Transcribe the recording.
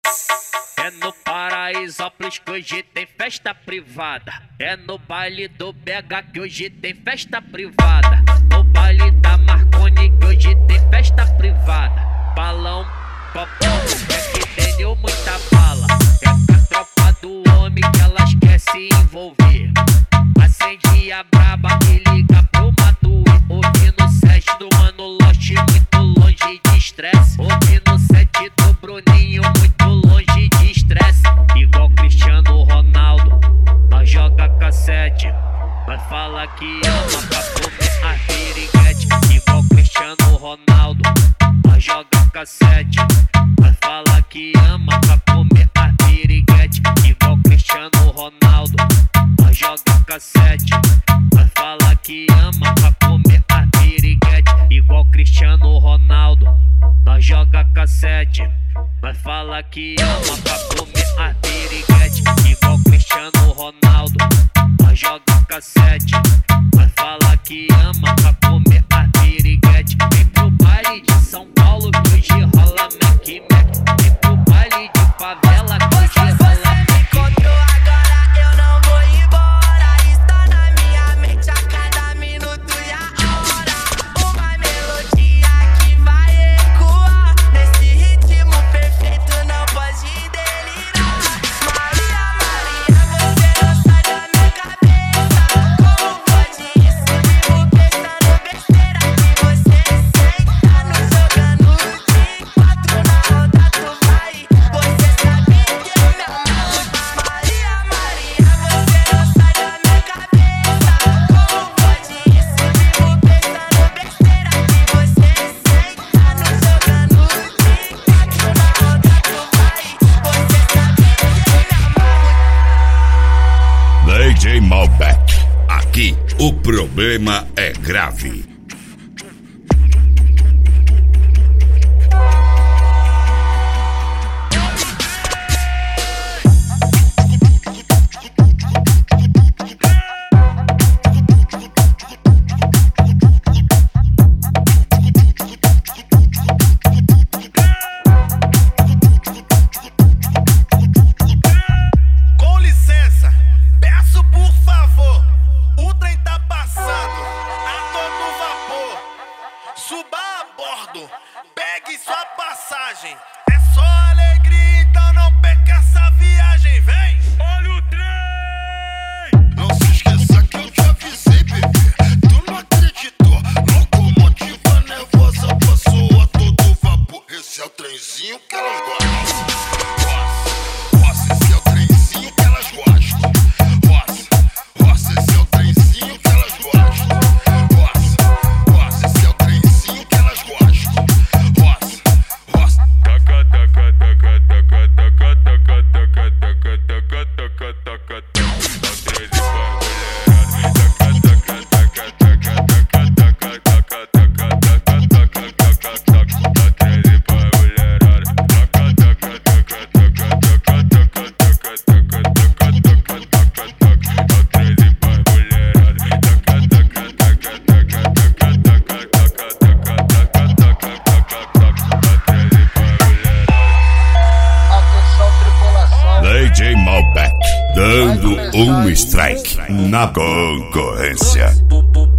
É no Paraisópolis que hoje tem festa privada. É no baile do BH que hoje tem festa privada. No baile da Marconi que hoje tem festa privada. Balão, copão, é que tem muita bala. É com a tropa do homem que elas quer se envolver. Acende a braba e liga pro Matuê. Ouvindo o set do Mano Lost, muito longe de estresse. Ouvindo o set do Bruninho, muito longe de estresse. Igual Cristiano Ronaldo, nós joga cassete. Nós fala que ama pra comer a piriguete. Igual Cristiano Ronaldo, nós joga cassete. Nós fala que ama pra comer a piriguete. Igual Cristiano Ronaldo, nós joga cassete. Nós fala que ama pra comer a piriguete. Igual Cristiano Ronaldo, nós joga cassete. Nós fala que ama pra comer a piriguete. Igual Cristiano Ronaldo, nós joga cassete. Nós fala que ama pra comer a piriguete. Vem pro baile de São Paulo que hoje rola Mac Mac. Vem pro baile de favela que hoje rola Mac Mac. Eu não vou embora, está na minha mente a cada minuto e a hora. Uma melodia que vai ecoar nesse ritmo perfeito, não pode delirar. Maria, Maria, você não sai da minha cabeça. Como pode isso? Vivo pensando besteira que você senta no jogando de 4 na roda, tu vai. Você sabe que é meu amor. Maria, Maria, você não sai da minha cabeça. Como pode isso? Vivo pensando besteira que você senta no jogando de 4 na roda, tu vai. Você sabe que é meu amor. DJ Malbec, aqui o problema é grave. Com licença, peço por favor, o trem tá passando a todo vapor. Suba a bordo, pegue sua passagem. É só alegria, então não perca essa viagem, vem! Olha o trem! Não se esqueça que eu te avisei, bebê. Tu não acreditou. Locomotiva nervosa passou a todo vapor. Esse é o trenzinho que elas gostam. Roça, esse é o trenzinho que elas gostam. Roça, esse é o trenzinho que elas gostam. Roça, esse é o trenzinho que elas gostam. Roça. Taca, taca, taca, taca, taca, taca, taca, taca, taca, taca, taca, taca. DJ Malbec, dando um strike na concorrência.